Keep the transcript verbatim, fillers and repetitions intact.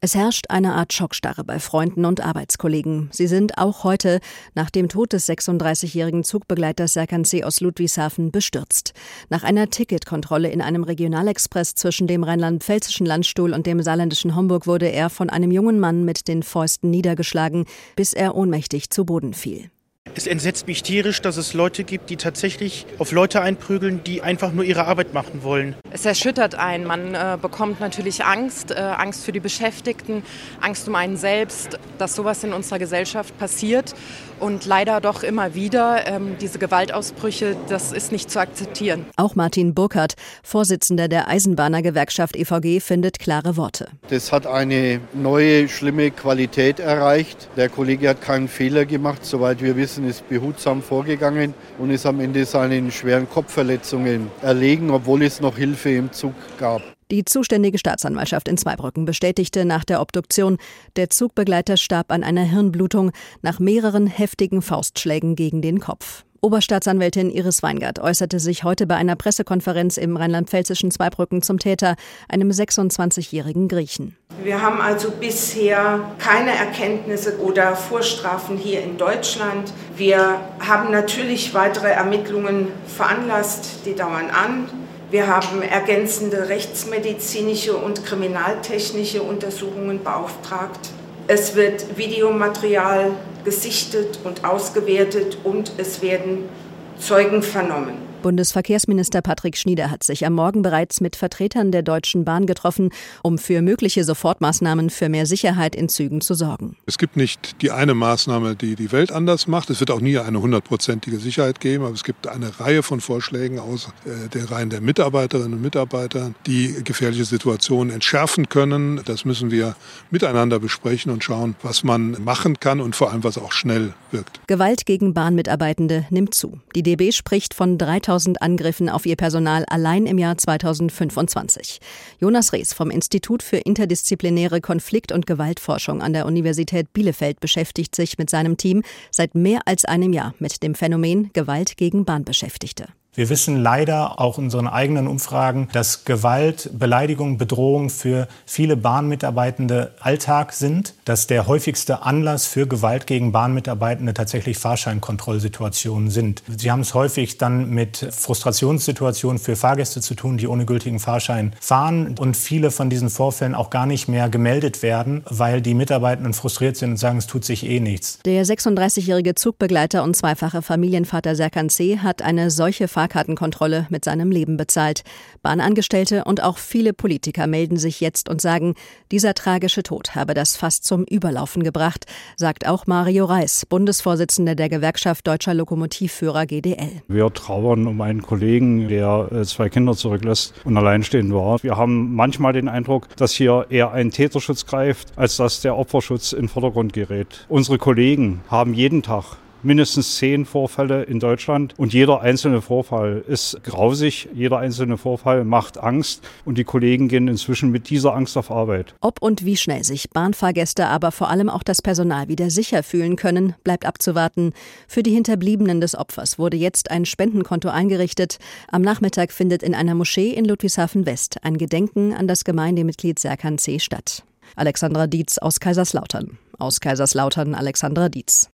Es herrscht eine Art Schockstarre bei Freunden und Arbeitskollegen. Sie sind auch heute, nach dem Tod des sechsunddreißigjährigen Zugbegleiters Serkan C. aus Ludwigshafen, bestürzt. Nach einer Ticketkontrolle in einem Regionalexpress zwischen dem rheinland-pfälzischen Landstuhl und dem saarländischen Homburg wurde er von einem jungen Mann mit den Fäusten niedergeschlagen, bis er ohnmächtig zu Boden fiel. Es entsetzt mich tierisch, dass es Leute gibt, die tatsächlich auf Leute einprügeln, die einfach nur ihre Arbeit machen wollen. Es erschüttert einen. Man äh, bekommt natürlich Angst, äh, Angst für die Beschäftigten, Angst um einen selbst, dass sowas in unserer Gesellschaft passiert. Und leider doch immer wieder ähm, diese Gewaltausbrüche, das ist nicht zu akzeptieren. Auch Martin Burkhardt, Vorsitzender der Eisenbahnergewerkschaft E V G, findet klare Worte. Das hat eine neue, schlimme Qualität erreicht. Der Kollege hat keinen Fehler gemacht, soweit wir wissen, ist behutsam vorgegangen und ist am Ende seinen schweren Kopfverletzungen erlegen, obwohl es noch Hilfe im Zug gab. Die zuständige Staatsanwaltschaft in Zweibrücken bestätigte nach der Obduktion, der Zugbegleiter starb an einer Hirnblutung nach mehreren heftigen Faustschlägen gegen den Kopf. Oberstaatsanwältin Iris Weingart äußerte sich heute bei einer Pressekonferenz im rheinland-pfälzischen Zweibrücken zum Täter, einem sechsundzwanzigjährigen Griechen. Wir haben also bisher keine Erkenntnisse oder Vorstrafen hier in Deutschland. Wir haben natürlich weitere Ermittlungen veranlasst, die dauern an. Wir haben ergänzende rechtsmedizinische und kriminaltechnische Untersuchungen beauftragt. Es wird Videomaterial gesichtet und ausgewertet und es werden Zeugen vernommen. Bundesverkehrsminister Patrick Schnieder hat sich am Morgen bereits mit Vertretern der Deutschen Bahn getroffen, um für mögliche Sofortmaßnahmen für mehr Sicherheit in Zügen zu sorgen. Es gibt nicht die eine Maßnahme, die die Welt anders macht. Es wird auch nie eine hundertprozentige Sicherheit geben, aber es gibt eine Reihe von Vorschlägen aus der Reihen der Mitarbeiterinnen und Mitarbeiter, die gefährliche Situationen entschärfen können. Das müssen wir miteinander besprechen und schauen, was man machen kann und vor allem, was auch schnell wirkt. Gewalt gegen Bahnmitarbeitende nimmt zu. Die D B spricht von dreitausend Angriffen auf ihr Personal allein im Jahr zweitausendfünfundzwanzig. Jonas Rees vom Institut für interdisziplinäre Konflikt- und Gewaltforschung an der Universität Bielefeld beschäftigt sich mit seinem Team seit mehr als einem Jahr mit dem Phänomen Gewalt gegen Bahnbeschäftigte. Wir wissen leider auch in unseren eigenen Umfragen, dass Gewalt, Beleidigung, Bedrohung für viele Bahnmitarbeitende Alltag sind, dass der häufigste Anlass für Gewalt gegen Bahnmitarbeitende tatsächlich Fahrscheinkontrollsituationen sind. Sie haben es häufig dann mit Frustrationssituationen für Fahrgäste zu tun, die ohne gültigen Fahrschein fahren und viele von diesen Vorfällen auch gar nicht mehr gemeldet werden, weil die Mitarbeitenden frustriert sind und sagen, es tut sich eh nichts. Der sechsunddreißigjährige Zugbegleiter und zweifache Familienvater Serkan C. hat eine solche Fahrkartenkontrolle mit seinem Leben bezahlt. Bahnangestellte und auch viele Politiker melden sich jetzt und sagen, dieser tragische Tod habe das fast zum Überlaufen gebracht, sagt auch Mario Reis, Bundesvorsitzender der Gewerkschaft Deutscher Lokomotivführer G D L. Wir trauern um einen Kollegen, der zwei Kinder zurücklässt und alleinstehend war. Wir haben manchmal den Eindruck, dass hier eher ein Täterschutz greift, als dass der Opferschutz in den Vordergrund gerät. Unsere Kollegen haben jeden Tag mindestens zehn Vorfälle in Deutschland und jeder einzelne Vorfall ist grausig, jeder einzelne Vorfall macht Angst und die Kollegen gehen inzwischen mit dieser Angst auf Arbeit. Ob und wie schnell sich Bahnfahrgäste, aber vor allem auch das Personal wieder sicher fühlen können, bleibt abzuwarten. Für die Hinterbliebenen des Opfers wurde jetzt ein Spendenkonto eingerichtet. Am Nachmittag findet in einer Moschee in Ludwigshafen West ein Gedenken an das Gemeindemitglied Serkan C. statt. Alexandra Dietz aus Kaiserslautern. Aus Kaiserslautern Alexandra Dietz.